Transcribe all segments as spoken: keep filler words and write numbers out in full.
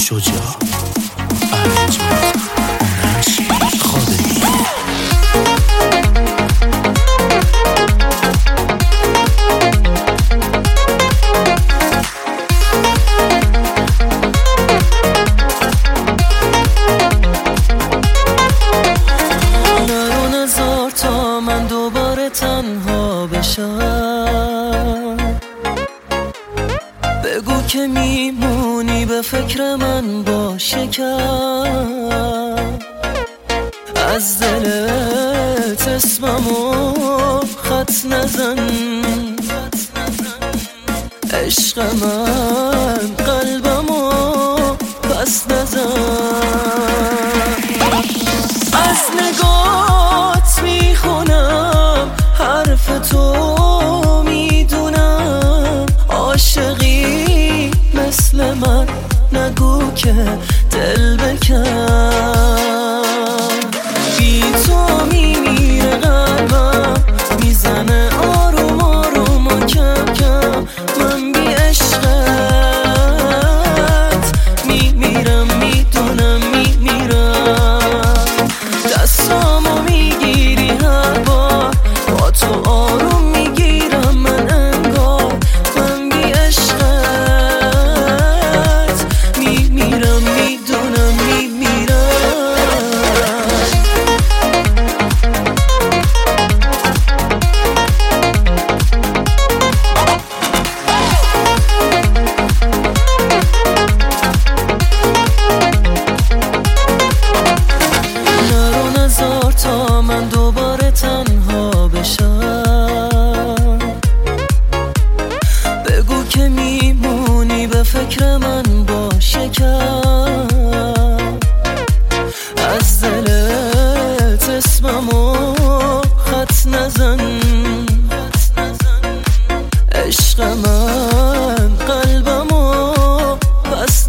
شجاع ارجمند آرش خادمی. نرو نذار تا من دوباره تنها بشم، بگو که میمونی به فکر من با شکم، از دلت اسممو خط نزن، عشق من قلبمو پس نزن. از نگات میخونم حرف تو، میدونم عاشقی مثل من، نگو که دل بکن. بی تو میمیره قلبم، میزنه آروم آروم و کم کم، من بی عشقت میمیرم، میدونم میمیرم. دستامو میگیری هر بار، با تو آروم میگیرم من انگار، من بی عشقت میمیرم، میدونم میمیرم. نرو نذار تا من دوباره تنها بشم، بگو که میمونی به فکر من با شکم، از دلت اسممو خط نزن، عشق من قلبمو پس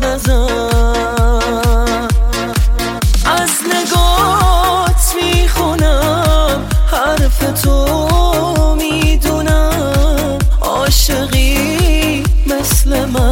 نزن. از نگات میخونم حرف تو، میدونم عاشقی مثل من،